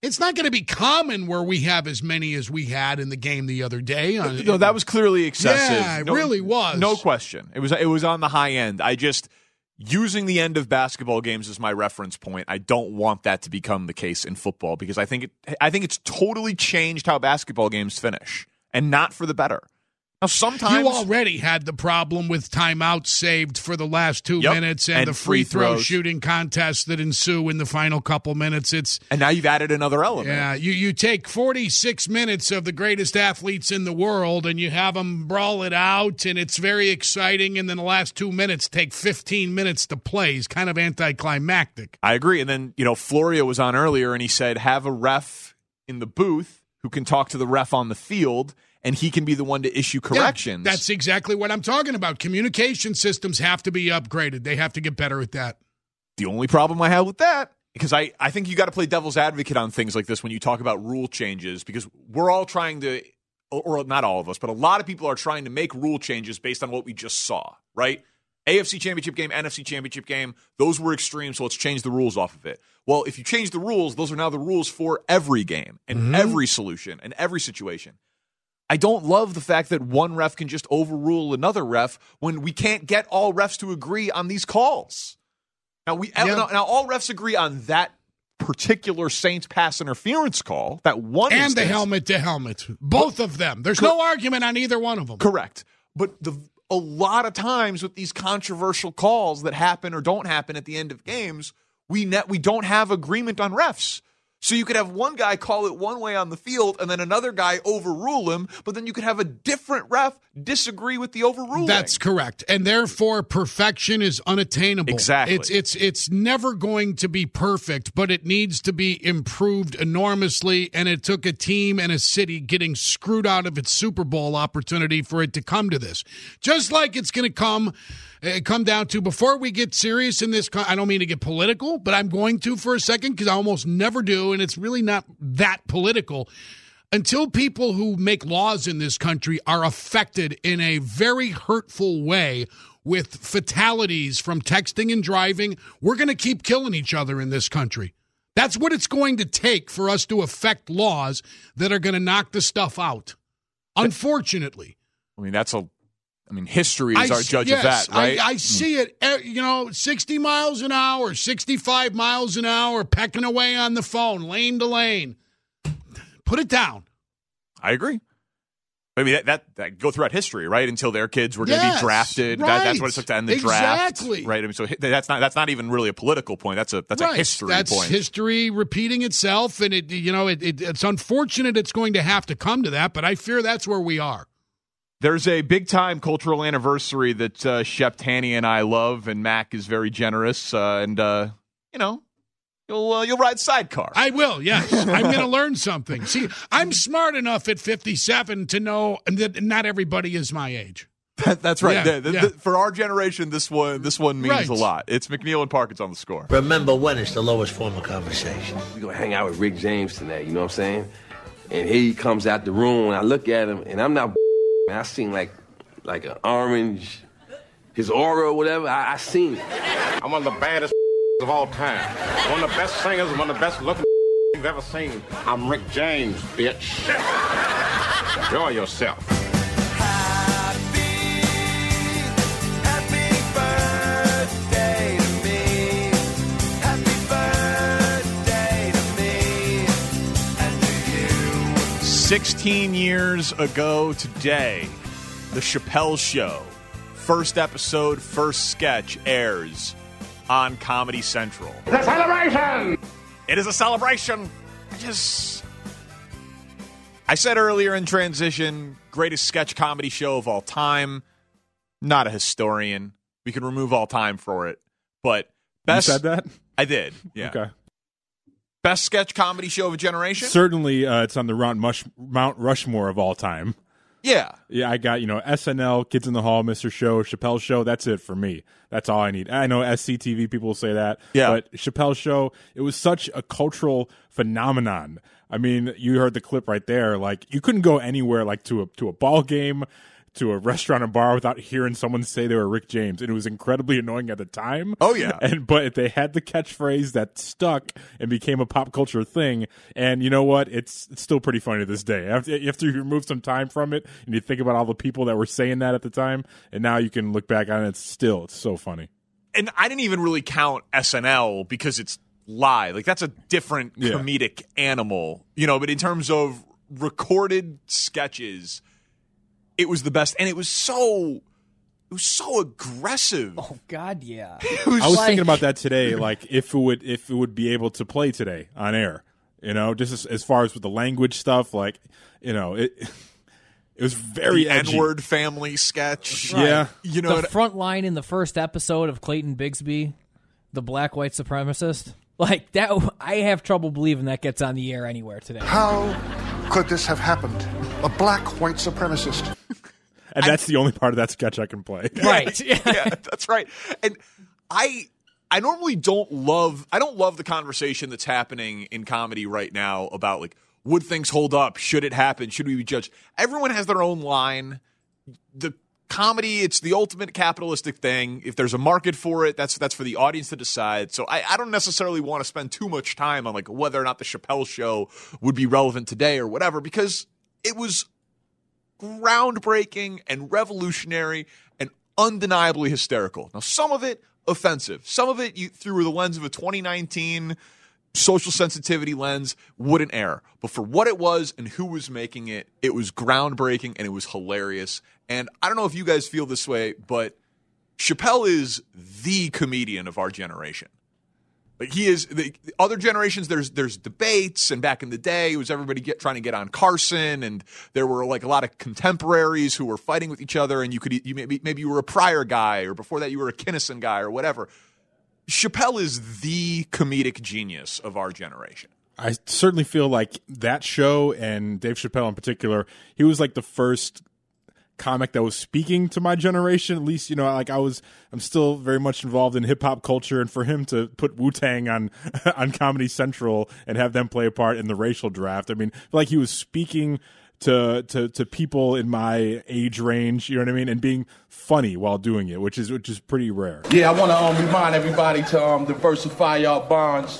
Speaker 7: common where we have as many as we had in the game the other day.
Speaker 12: No, that was clearly excessive.
Speaker 7: Yeah, it really was.
Speaker 12: No question. It was on the high end. I just using the end of basketball games as my reference point. I don't want that to become the case in football because I think it's totally changed how basketball games finish, and not for the better. Now, sometimes
Speaker 7: you already had the problem with timeouts saved for the last 2 minutes and the free throw shooting contests that ensue in the final couple minutes.
Speaker 12: And now you've added another element.
Speaker 7: Yeah, you take 46 minutes of the greatest athletes in the world and you have them brawl it out, and it's very exciting, and then the last 2 minutes take 15 minutes to play. It's kind of anticlimactic.
Speaker 12: I agree. And then, Florio was on earlier, and he said have a ref in the booth who can talk to the ref on the field, and he can be the one to issue corrections.
Speaker 7: Yeah, that's exactly what I'm talking about. Communication systems have to be upgraded. They have to get better at that.
Speaker 12: The only problem I have with that, because I think you got to play devil's advocate on things like this when you talk about rule changes, because we're all trying to, or not all of us, but a lot of people are trying to make rule changes based on what we just saw, right? AFC Championship game, NFC Championship game, those were extreme, so let's change the rules off of it. Well, if you change the rules, those are now the rules for every game and every solution and every situation. I don't love the fact that one ref can just overrule another ref when we can't get all refs to agree on these calls. Now all refs agree on that particular Saints pass interference call, that one
Speaker 7: and
Speaker 12: instance.
Speaker 7: The helmet to helmet, both of them. There's no argument on either one of them.
Speaker 12: Correct, but a lot of times with these controversial calls that happen or don't happen at the end of games, we don't have agreement on refs. So you could have one guy call it one way on the field and then another guy overrule him, but then you could have a different ref disagree with the overruling.
Speaker 7: That's correct. And therefore perfection is unattainable.
Speaker 12: Exactly.
Speaker 7: It's never going to be perfect, but it needs to be improved enormously, and it took a team and a city getting screwed out of its Super Bowl opportunity for it to come to this. Just like it's going to come down to, before we get serious in this, I don't mean to get political, but I'm going to for a second because I almost never do, and it's really not that political. Until people who make laws in this country are affected in a very hurtful way with fatalities from texting and driving, we're going to keep killing each other in this country. That's what it's going to take for us to affect laws that are going to knock the stuff out. Unfortunately.
Speaker 12: History is our judge of that, right?
Speaker 7: I see it, 60 miles an hour, 65 miles an hour, pecking away on the phone, lane to lane. Put it down.
Speaker 12: I agree. I mean, that go throughout history, right? Until their kids were going to be drafted.
Speaker 7: Right.
Speaker 12: That's what it took to end the draft.
Speaker 7: Exactly.
Speaker 12: Right? I mean, so that's not even really a political point. That's a history point.
Speaker 7: That's history repeating itself, and it's unfortunate it's going to have to come to that, but I fear that's where we are.
Speaker 12: There's a big-time cultural anniversary that Shep Tanny and I love, and Mac is very generous, you'll ride sidecar.
Speaker 7: I will, yes. I'm going to learn something. See, I'm smart enough at 57 to know that not everybody is my age.
Speaker 12: That's right.
Speaker 7: Yeah,
Speaker 12: For our generation, this one means a lot. It's McNeil and Parkins on the score.
Speaker 17: Remember when it's the lowest form of conversation.
Speaker 16: We're going to hang out with Rick James tonight, you know what I'm saying? And here he comes out the room, and I look at him, and I'm not I seen like an orange, his aura or whatever. I seen it.
Speaker 9: I'm one of the baddest of all time. One of the best singers, one of the best looking you've ever seen. I'm Rick James, bitch. Enjoy yourself.
Speaker 11: Happy birthday to me. Happy birthday to me. And to you.
Speaker 12: 16 years ago today, The Chappelle Show, first episode, first sketch airs on Comedy Central.
Speaker 9: It's a celebration!
Speaker 12: It is a celebration. I said earlier in transition, greatest sketch comedy show of all time. Not a historian. We could remove all time for it. But best.
Speaker 13: You said that?
Speaker 12: I did. Yeah.
Speaker 13: Okay.
Speaker 12: Best sketch comedy show of a generation?
Speaker 13: Certainly, it's on the Mount Rushmore of all time.
Speaker 12: Yeah.
Speaker 13: Yeah, I got, SNL, Kids in the Hall, Mr. Show, Chappelle Show. That's it for me. That's all I need. I know SCTV people will say that.
Speaker 12: Yeah.
Speaker 13: But Chappelle Show, it was such a cultural phenomenon. I mean, you heard the clip right there. Like, you couldn't go anywhere, like to a ball game, to a restaurant or bar without hearing someone say they were Rick James, and it was incredibly annoying at the time.
Speaker 12: Oh yeah,
Speaker 13: but they had the catchphrase that stuck and became a pop culture thing. And you know what? It's still pretty funny to this day. After you remove some time from it and you think about all the people that were saying that at the time, and now you can look back on it. It's so funny.
Speaker 12: And I didn't even really count SNL because it's live. Like that's a different comedic animal, but in terms of recorded sketches, it was the best, and it was so aggressive.
Speaker 3: Oh God, yeah.
Speaker 13: I was thinking about that today, like if it would be able to play today on air, just as far as with the language stuff, like it was very
Speaker 12: the
Speaker 13: edgy.
Speaker 12: N-word family sketch.
Speaker 13: Right.
Speaker 3: Yeah, the front line in the first episode of Clayton Bigsby, the black white supremacist, like that. I have trouble believing that gets on the air anywhere today.
Speaker 18: How could this have happened? A black white supremacist.
Speaker 13: And that's the only part of that sketch I can play.
Speaker 3: Right.
Speaker 12: Yeah, that's right. And I normally don't love the conversation that's happening in comedy right now about like, would things hold up? Should it happen? Should we be judged? Everyone has their own line. The comedy, it's the ultimate capitalistic thing. If there's a market for it, that's for the audience to decide. So I don't necessarily want to spend too much time on like whether or not the Chappelle Show would be relevant today or whatever, because it was groundbreaking and revolutionary and undeniably hysterical. Now, some of it offensive. Some of it, through the lens of a 2019 social sensitivity lens, wouldn't air. But for what it was and who was making it, it was groundbreaking and it was hilarious. And I don't know if you guys feel this way, but Chappelle is the comedian of our generation. Like he is. The other generations, there's debates, and back in the day, it was everybody trying to get on Carson, and there were like a lot of contemporaries who were fighting with each other, and you maybe you were a Pryor guy, or before that you were a Kinison guy, or whatever. Chappelle is the comedic genius of our generation.
Speaker 13: I certainly feel like that show, and Dave Chappelle in particular, he was like the first comic that was speaking to my generation. At least, I'm still very much involved in hip hop culture, and for him to put Wu-Tang on Comedy Central and have them play a part in the racial draft, I mean, like he was speaking to people in my age range, you know what I mean, and being funny while doing it, which is pretty rare.
Speaker 19: Yeah, I want to remind everybody to diversify y'all bonds.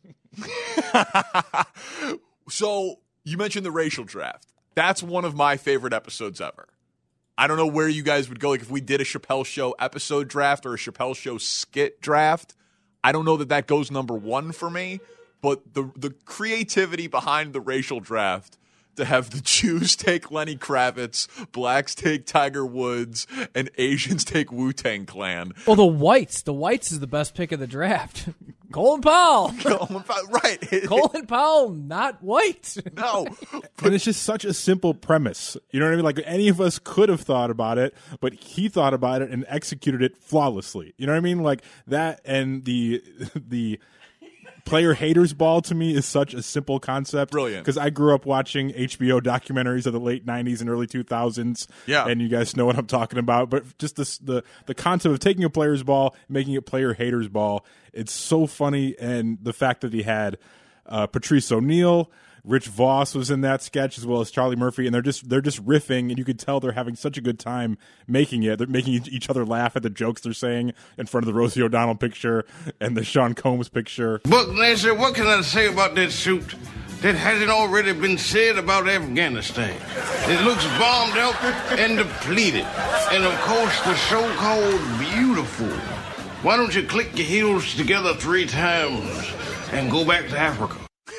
Speaker 12: So you mentioned the racial draft. That's one of my favorite episodes ever. I don't know where you guys would go. Like if we did a Chappelle Show episode draft or a Chappelle Show skit draft, I don't know that goes number one for me. But the creativity behind the racial draft, to have the Jews take Lenny Kravitz, blacks take Tiger Woods, and Asians take Wu-Tang Clan.
Speaker 3: Well, the whites is the best pick of the draft. Colin Powell.
Speaker 12: Right.
Speaker 3: Colin Powell, not white.
Speaker 12: No.
Speaker 13: And it's just such a simple premise. You know what I mean? Like any of us could have thought about it, but he thought about it and executed it flawlessly. You know what I mean? Like that, and the player haters ball to me is such a simple concept.
Speaker 12: Brilliant.
Speaker 13: Because I grew up watching HBO documentaries of the late 90s and early 2000s.
Speaker 12: Yeah.
Speaker 13: And you guys know what I'm talking about. But just the concept of taking a player's ball and making it player haters ball, it's so funny. And the fact that he had Patrice O'Neal, Rich Voss was in that sketch, as well as Charlie Murphy, and they're just riffing, and you could tell they're having such a good time making it. They're making each other laugh at the jokes they're saying in front of the Rosie O'Donnell picture and the Sean Combs picture.
Speaker 20: Buck Nasser, what can I say about that suit that hasn't already been said about Afghanistan? It looks bombed out and depleted, and of course the so-called beautiful. Why don't you click your heels together 3 times and go back to Africa?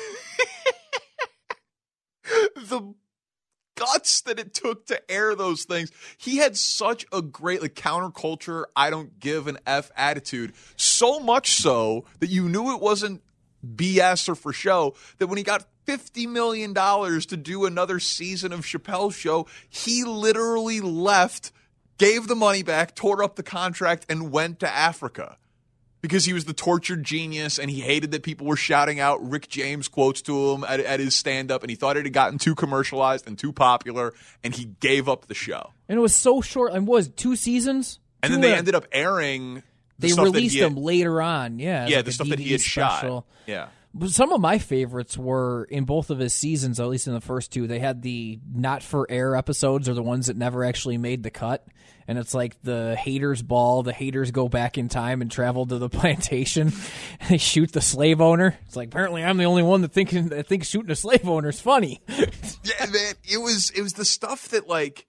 Speaker 12: The guts that it took to air those things. He had such a great counterculture, I don't give an F attitude. So much so that you knew it wasn't BS or for show, that when he got $50 million to do another season of Chappelle's Show, he literally left, gave the money back, tore up the contract, and went to Africa. Because he was the tortured genius, and he hated that people were shouting out Rick James quotes to him at his stand-up, and he thought it had gotten too commercialized and too popular, and he gave up the show.
Speaker 3: And it was so short. And was 2 seasons?
Speaker 12: And then they ended up airing the
Speaker 3: They
Speaker 12: stuff
Speaker 3: released
Speaker 12: that he had,
Speaker 3: them later on. Yeah,
Speaker 12: Yeah,
Speaker 3: like
Speaker 12: the
Speaker 3: a
Speaker 12: stuff that he had
Speaker 3: DVD
Speaker 12: shot.
Speaker 3: special.
Speaker 12: Yeah.
Speaker 3: But some of my favorites were in both of his seasons, at least in the first 2. They had the not for air episodes, or the ones that never actually made the cut. And it's like the haters ball. The haters go back in time and travel to the plantation. And they shoot the slave owner. It's like, apparently I'm the only one that thinks shooting a slave owner is funny.
Speaker 12: Yeah, man, it was the stuff that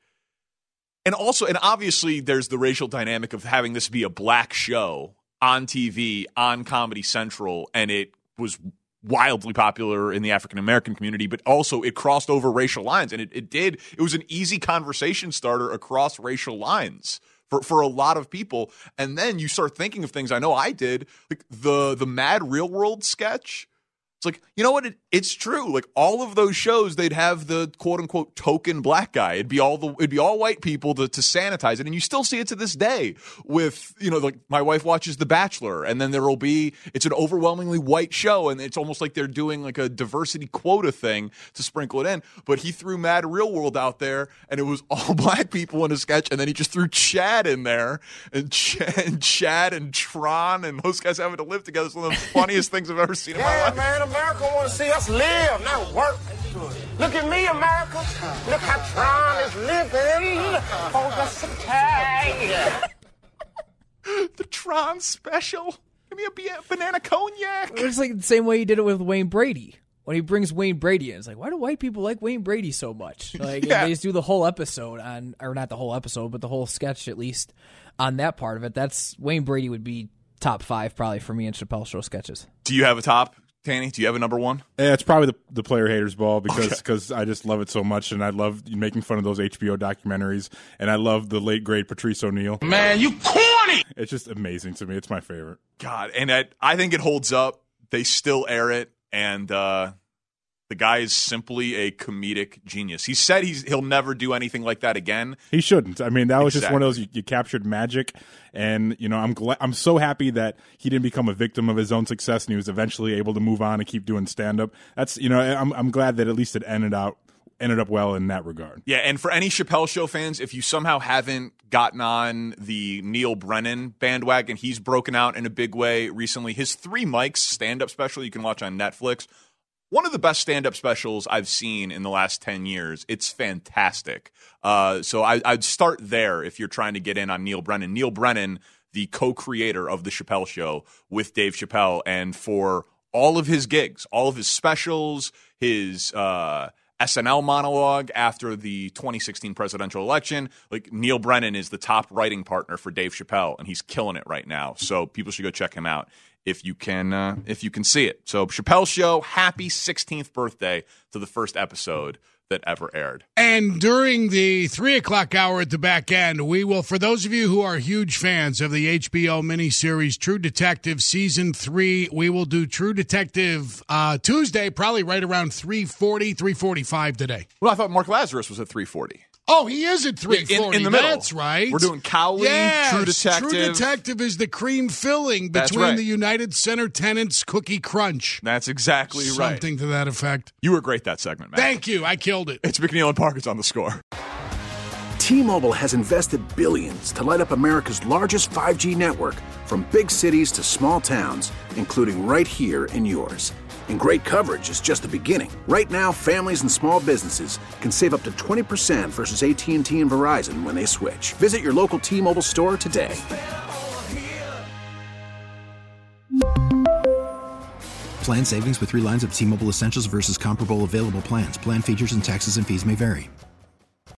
Speaker 12: and obviously there's the racial dynamic of having this be a black show on TV, on Comedy Central, and it was wildly popular in the African American community, but also it crossed over racial lines, and it was an easy conversation starter across racial lines for a lot of people. And then you start thinking of things, I know I did, like the Mad Real World sketch. It's like, you know what? It's true. Like all of those shows, they'd have the quote unquote token black guy. It'd be all white people to sanitize it, and you still see it to this day. With like my wife watches The Bachelor, and then it's an overwhelmingly white show, and it's almost like they're doing like a diversity quota thing to sprinkle it in. But he threw Mad Real World out there, and it was all black people in a sketch, and then he just threw Chad in there, and Chad and Tron and those guys having to live together. It's one of the funniest things I've ever seen in my life.
Speaker 11: Man, America wants to see us live, not work. Look at me, America. Look how Tron is living. Oh, that's a tag.
Speaker 12: The Tron special. Give me a banana cognac.
Speaker 3: It's like the same way he did it with Wayne Brady. When he brings Wayne Brady in, it's like, why do white people like Wayne Brady so much? Like,
Speaker 12: Yeah.
Speaker 3: they just do the whole episode or not the whole episode, but the whole sketch at least on that part of it. That's Wayne Brady would be top 5 probably for me in Chappelle Show sketches.
Speaker 12: Do you have a top, Tanny? Do you have a number 1?
Speaker 13: Yeah, it's probably the player haters ball because I just love it so much, and I love making fun of those HBO documentaries, and I love the late great Patrice O'Neal.
Speaker 12: Man, you corny!
Speaker 13: It's just amazing to me. It's my favorite.
Speaker 12: God, and I think it holds up. They still air it, and the guy is simply a comedic genius. He said he'll never do anything like that again.
Speaker 13: He shouldn't. I mean, that was just
Speaker 12: Exactly.
Speaker 13: one of those you captured magic, and I'm so happy that he didn't become a victim of his own success, and he was eventually able to move on and keep doing stand up. That's I'm glad that at least it ended up well in that regard.
Speaker 12: Yeah, and for any Chappelle Show fans, if you somehow haven't gotten on the Neil Brennan bandwagon, he's broken out in a big way recently. His 3 Mics stand-up special you can watch on Netflix. One of the best stand-up specials I've seen in the last 10 years. It's fantastic. So I'd start there if you're trying to get in on Neil Brennan. Neil Brennan, the co-creator of The Chappelle Show with Dave Chappelle, and for all of his gigs, all of his specials, his SNL monologue after the 2016 presidential election, like Neil Brennan is the top writing partner for Dave Chappelle, and he's killing it right now. So people should go check him out if you can see it. So Chappelle Show, happy 16th birthday to the first episode that ever aired.
Speaker 7: And during the 3 o'clock hour at the back end, we will, for those of you who are huge fans of the HBO miniseries True Detective Season 3, we will do True Detective Tuesday, probably right around 3:40, 3:45 today.
Speaker 12: Well, I thought Mark Lazarus was at 3:40.
Speaker 7: Oh, he is at 340.
Speaker 12: In the middle.
Speaker 7: That's right.
Speaker 12: We're doing Cowley,
Speaker 7: yes,
Speaker 12: True Detective.
Speaker 7: True Detective is the cream filling between the United Center tenants Cookie Crunch.
Speaker 12: That's exactly right.
Speaker 7: Something to that effect.
Speaker 12: You were great that segment, Matt.
Speaker 7: Thank you. I killed it.
Speaker 12: It's McNeil and Parkins on The Score.
Speaker 4: T-Mobile has invested billions to light up America's largest 5G network, from big cities to small towns, including right here in yours. And great coverage is just the beginning. Right now, families and small businesses can save up to 20% versus AT&T and Verizon when they switch. Visit your local T-Mobile store today.
Speaker 5: Plan savings with 3 lines of T-Mobile Essentials versus comparable available plans. Plan features and taxes and fees may vary.